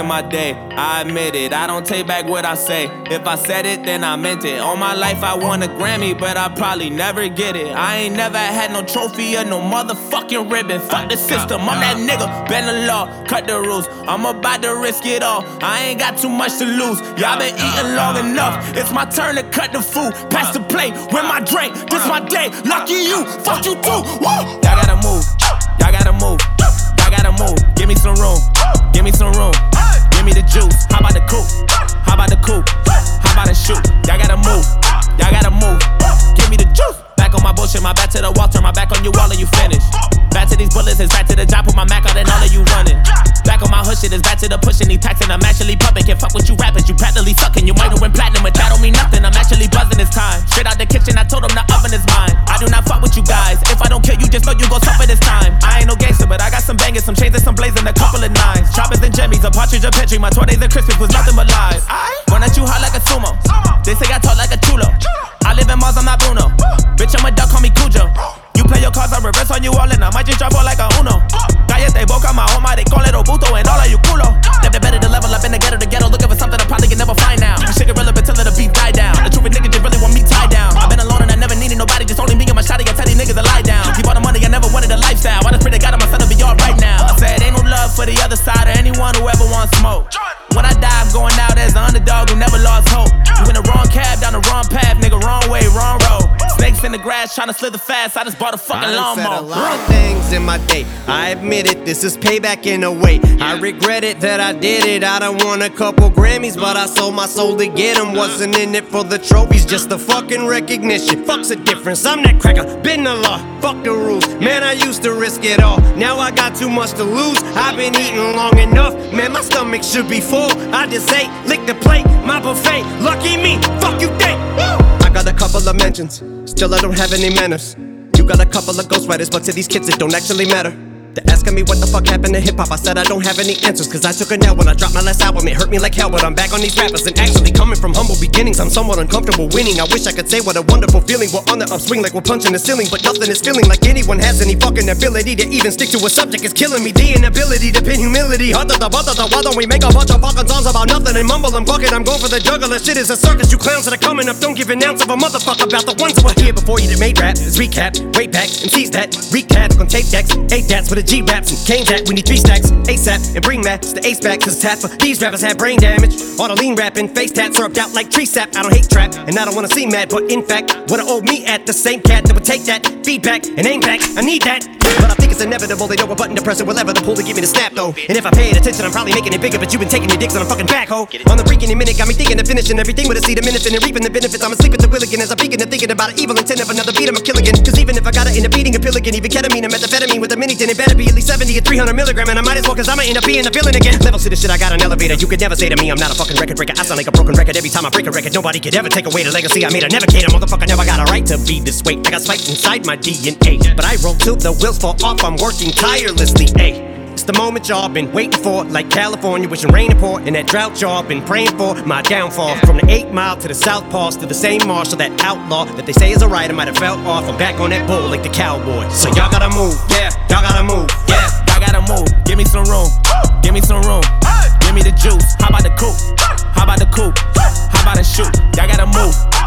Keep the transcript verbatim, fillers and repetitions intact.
in my day, I admit it. I don't take back what I say. If I said it, then I meant it. All my life I won a Grammy, but I probably never get it. I ain't never had no trophy or no motherfucking ribbon. Fuck the system, I'm that nigga. Bend the law, cut the rules. I'm about to risk it all. I ain't got too much to lose. Y'all been eating long enough. It's my turn to cut the food. Pass the plate with my drink. This my day. Lucky you, fuck you too. Woo! Y'all gotta move. Y'all gotta move. Y'all gotta move. Give me some room. Give me some room. Give me the juice. How about the coupe? How about the coupe? How about the shoot? Y'all gotta move. Y'all gotta move. Give me the juice. Back on my bullshit, my back to the wall. Turn my back on you, all of you finished. Back to these bullets, it's back to the job. Put my Mac out and all of you running. Back on my hood shit, it's back to the pushing. These taxing, I'm actually pumping. Can't fuck with you rappers, you practically sucking. You might have went platinum, but that don't mean nothing. I'm actually buzzing this time. Straight out the kitchen, I told them the oven is mine. I do not fuck with you guys. If I don't kill you, just know you gon' suffer this time. I ain't no gangster, but I got some bangers, some chains and some blazing, a couple of nines. Choppers and jimmies, a partridge, a petri. My twenties and Christmas was nothing but lies. Run at you hard like a sumo. They say I talk like a chulo. I live in Mars, I'm not Bruno. Bitch, I'm a duck, call me Cujo. You play your cards, I reverse on you all, and I might just drop all like a Uno. Cállate boca, my home, they call it Obuto, and all of you culo. Never better to level up in the ghetto, the ghetto, looking for something I probably can never find now. You shit irrelevant till the beat die down. The truth is niggas just really want me tied down. I've been alone and I never needed nobody, just only me and my shawty. I tell these niggas to lie down. Keep all the money, I never wanted a lifestyle. I just pray to God, my son will be alright now. I said ain't no love for the other side or anyone who ever wants smoke. When I die, I'm going out as the underdog who never lost hope. You in the wrong cab, down the wrong path, nigga, wrong way, wrong road. Snakes in the grass, trying to slither fast. I just bought a fucking lawnmower. I said a lot of things in my day. I admit it, this is payback in a way. I regret it that I did it. I done won a couple Grammys, but I sold my soul to get them. Wasn't in it for the trophies, just the fucking recognition. Fuck's the difference, I'm that cracker, been the law, fuck the rules. Man, I used to risk it all, now I got too much to lose. I've been eating long enough, man, my stomach should be full. I just ate, lick the plate, my buffet. Lucky me, fuck you think. I got a couple of mentions, still I don't have any manners. You got a couple of ghostwriters, but to these kids it don't actually matter. They're asking me what the fuck happened to hip-hop. I said I don't have any answers, cause I took a L when I dropped my last album. It hurt me like hell, but I'm back on these rappers. And actually coming from humble beginnings, I'm somewhat uncomfortable winning. I wish I could say what a wonderful feeling. We're on the upswing like we're punching the ceiling, but nothing is feeling like anyone has any fucking ability to even stick to a subject. It's killing me, the inability to pin humility. Why don't we make a bunch of fucking songs about nothing and mumble and fuck it? I'm going for the juggler, shit is a circus. You clowns that are coming up don't give an ounce of a motherfucker about the ones that were here before you that made rap. It's recap, way back, M Cs that recap on tape decks, eight dats with a G raps and K that we need three stacks ASAP and bring Matt to the ace back, cause half of these rappers have brain damage. All the lean rapping, face tats syrupped out like tree sap. I don't hate trap and I don't wanna see mad, but in fact would've owed me at the same cat that would take that feedback and aim back. I need that, but I think it's inevitable. They know what button to press or whatever to pull to get me to snap though. And if I paid attention, I'm probably making it bigger, but you've been taking your dicks on a fucking backhoe. On the freaking minute, got me thinking of finishing everything with a seed of minute and reaping the benefits. I'm asleep at the wheel again as I begin to thinking about an evil intent of another beat. I'm a kill again, cause even if I gotta end up eating a pill again, even ketamine or methamphetamine with a mini tin, it better be at least seventy or three hundred milligram, and I might as well, cause I'ma end up being a villain again. Levels to the shit, I got an elevator. You could never say to me I'm not a fucking record breaker. I sound like a broken record every time I break a record. Nobody could ever take away the legacy I made. I never cater, motherfucker, never got a right to be this way. I got spiked inside my D N A, but I roll till the wheels fall off. I'm working tirelessly, ayy. It's the moment y'all been waiting for, like California wishing rain to pour, and that drought y'all been praying for. My downfall, from the eight mile to the South Pass to the same marshal, that outlaw that they say is a writer might have fell off. I'm back on that bull like the cowboy. So y'all gotta move, yeah, y'all gotta move, yeah, y'all gotta move. Give me some room, give me some room, give me the juice. How about the coupe? How about the coupe? How about the shoot? Y'all gotta move.